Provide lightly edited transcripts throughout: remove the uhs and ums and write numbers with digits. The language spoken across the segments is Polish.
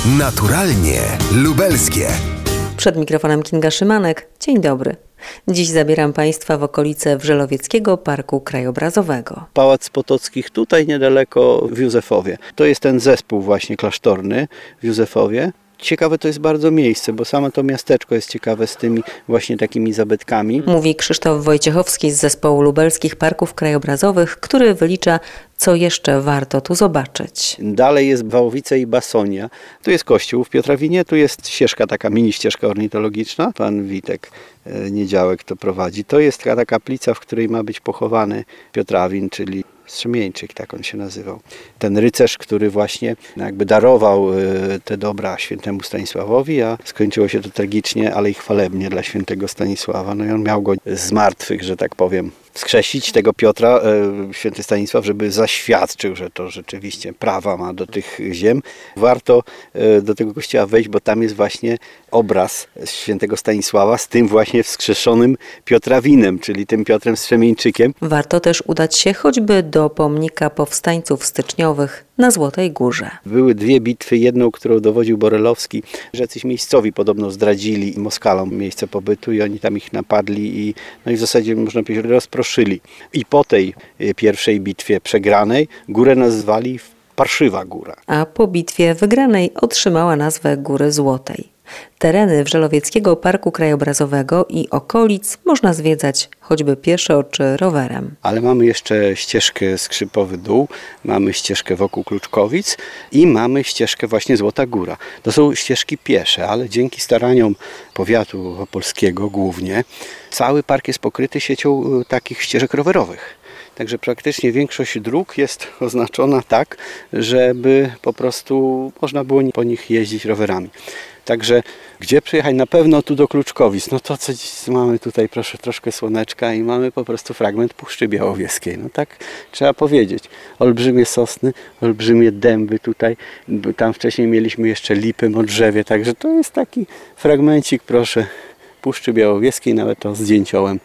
Naturalnie lubelskie. Przed mikrofonem Kinga Szymanek. Dzień dobry. Dziś zabieram Państwa w okolice Wrzelowieckiego Parku Krajobrazowego. Pałac Potockich tutaj niedaleko w Józefowie. To jest ten zespół właśnie klasztorny w Józefowie. Ciekawe to jest bardzo miejsce, bo samo to miasteczko jest ciekawe z tymi właśnie takimi zabytkami. Mówi Krzysztof Wojciechowski z Zespołu Lubelskich Parków Krajobrazowych, który wylicza, co jeszcze warto tu zobaczyć. Dalej jest Wałowice i Basonia. Tu jest kościół w Piotrawinie, tu jest ścieżka, taka mini ścieżka ornitologiczna. Pan Witek Niedziałek to prowadzi. To jest ta kaplica, w której ma być pochowany Piotrawin, czyli Strzemieńczyk, tak on się nazywał. Ten rycerz, który właśnie jakby darował te dobra świętemu Stanisławowi, a skończyło się to tragicznie, ale i chwalebnie dla świętego Stanisława. No i on miał go z martwych, że tak powiem, wskrzesić tego Piotra, święty Stanisław, żeby zaświadczył, że to rzeczywiście prawa ma do tych ziem. Warto do tego kościoła wejść, bo tam jest właśnie obraz świętego Stanisława z tym właśnie wskrzeszonym Piotrawinem, czyli tym Piotrem Strzemieńczykiem. Warto też udać się choćby do pomnika powstańców styczniowych na Złotej Górze. Były dwie bitwy, jedną, którą dowodził Borelowski, że jacyś miejscowi podobno zdradzili Moskalom miejsce pobytu i oni tam ich napadli i w zasadzie można powiedzieć rozproszyli. I po tej pierwszej bitwie przegranej górę nazwali Parszywa Góra. A po bitwie wygranej otrzymała nazwę Góry Złotej. Tereny Wrzelowieckiego Parku Krajobrazowego i okolic można zwiedzać choćby pieszo czy rowerem. Ale mamy jeszcze ścieżkę Skrzypowy Dół, mamy ścieżkę wokół Kluczkowic i mamy ścieżkę właśnie Złota Góra. To są ścieżki piesze, ale dzięki staraniom powiatu opolskiego głównie cały park jest pokryty siecią takich ścieżek rowerowych. Także praktycznie większość dróg jest oznaczona tak, żeby po prostu można było po nich jeździć rowerami. Także gdzie przyjechać? Na pewno tu do Kluczkowic. No to co dziś mamy tutaj, proszę, troszkę słoneczka i mamy po prostu fragment Puszczy Białowieskiej. No tak trzeba powiedzieć. Olbrzymie sosny, olbrzymie dęby tutaj. Tam wcześniej mieliśmy jeszcze lipy, modrzewie. Także to jest taki fragmencik, proszę, Puszczy Białowieskiej, nawet to zdjęciołem,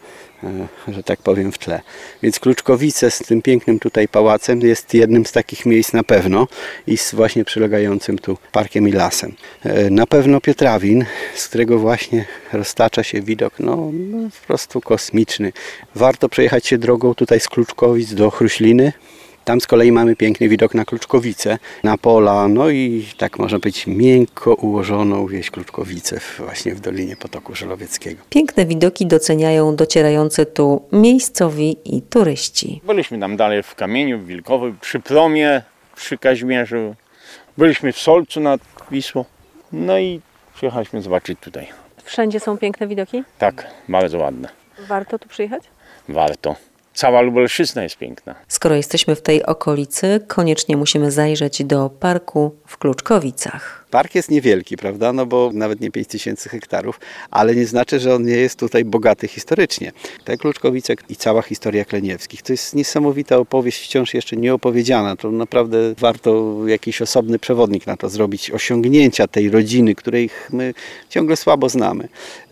że tak powiem, w tle. Więc Kluczkowice z tym pięknym tutaj pałacem jest jednym z takich miejsc na pewno i z właśnie przylegającym tu parkiem i lasem. Na pewno Piotrawin, z którego właśnie roztacza się widok po prostu kosmiczny. Warto przejechać się drogą tutaj z Kluczkowic do Chruśliny. Tam z kolei mamy piękny widok na Kluczkowice, na pola, i tak można powiedzieć miękko ułożoną wieś Kluczkowice właśnie w Dolinie Potoku Żelowieckiego. Piękne widoki doceniają docierający tu miejscowi i turyści. Byliśmy tam dalej w Kamieniu, w Wilkowie, przy Promie, przy Kaźmierzu. Byliśmy w Solcu nad Wisłą. I przyjechaliśmy zobaczyć tutaj. Wszędzie są piękne widoki? Tak, bardzo ładne. Warto tu przyjechać? Warto. Cała Lubelszczyzna jest piękna. Skoro jesteśmy w tej okolicy, koniecznie musimy zajrzeć do parku w Kluczkowicach. Park jest niewielki, prawda? Bo nawet nie 5000 hektarów, ale nie znaczy, że on nie jest tutaj bogaty historycznie. Te Kluczkowice i cała historia Kleniewskich to jest niesamowita opowieść, wciąż jeszcze nieopowiedziana. To naprawdę warto jakiś osobny przewodnik na to zrobić. Osiągnięcia tej rodziny, której my ciągle słabo znamy.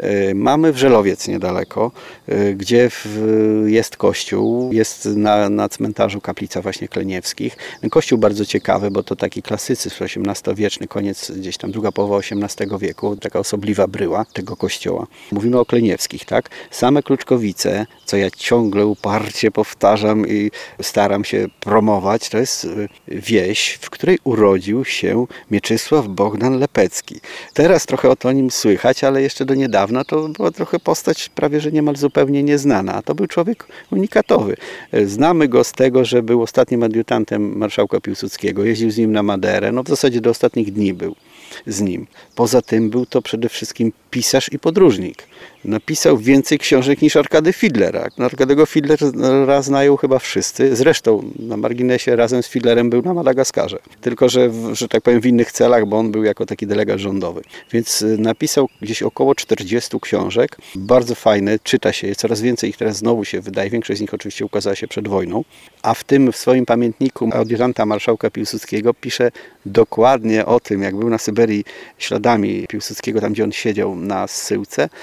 Mamy Wrzelowiec niedaleko, gdzie jest kościół, jest na cmentarzu kaplica właśnie Kleniewskich. Kościół bardzo ciekawy, bo to taki klasycyzm XVIII-wieczny, koniec gdzieś tam druga połowa XVIII wieku, taka osobliwa bryła tego kościoła. Mówimy o Kleniewskich, tak? Same Kluczkowice, co ja ciągle uparcie powtarzam i staram się promować, to jest wieś, w której urodził się Mieczysław Bogdan Lepecki. Teraz trochę o nim słychać, ale jeszcze do niedawna to była trochę postać prawie, że niemal zupełnie nieznana. A to był człowiek unikatowy. Znamy go z tego, że był ostatnim adiutantem marszałka Piłsudskiego, jeździł z nim na Maderę, w zasadzie do ostatnich dni był z nim. Poza tym był to przede wszystkim pisarz i podróżnik. Napisał więcej książek niż Arkady Fidler. Arkadego Fidlera znają chyba wszyscy. Zresztą na marginesie razem z Fidlerem był na Madagaskarze. Tylko, że tak powiem w innych celach, bo on był jako taki delegat rządowy. Więc napisał gdzieś około 40 książek. Bardzo fajne, czyta się je. Coraz więcej ich teraz znowu się wydaje. Większość z nich oczywiście ukazała się przed wojną. A w tym w swoim pamiętniku adiutanta marszałka Piłsudskiego pisze dokładnie o tym, jak był na Syberii śladami Piłsudskiego, tam gdzie on siedział na zsyłce,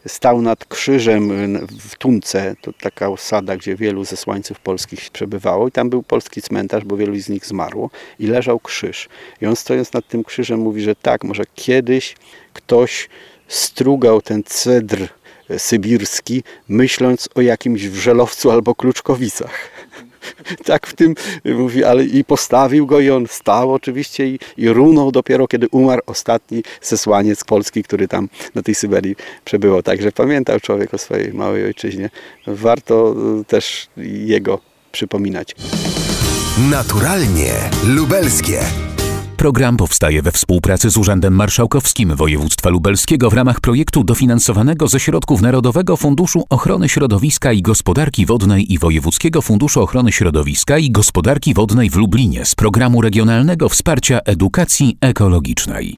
stał nad krzyżem w Tunce, to taka osada, gdzie wielu zesłańców polskich przebywało i tam był polski cmentarz, bo wielu z nich zmarło i leżał krzyż. I on stojąc nad tym krzyżem mówi, że tak, może kiedyś ktoś strugał ten cedr sybirski, myśląc o jakimś Wrzelowcu albo Kluczkowicach. Tak w tym mówi, ale i postawił go i on stał oczywiście i runął dopiero, kiedy umarł ostatni zesłaniec Polski, który tam na tej Syberii przebywał. Także pamiętał człowiek o swojej małej ojczyźnie. Warto też jego przypominać. Naturalnie lubelskie. Program powstaje we współpracy z Urzędem Marszałkowskim Województwa Lubelskiego w ramach projektu dofinansowanego ze środków Narodowego Funduszu Ochrony Środowiska i Gospodarki Wodnej i Wojewódzkiego Funduszu Ochrony Środowiska i Gospodarki Wodnej w Lublinie z Programu Regionalnego Wsparcia Edukacji Ekologicznej.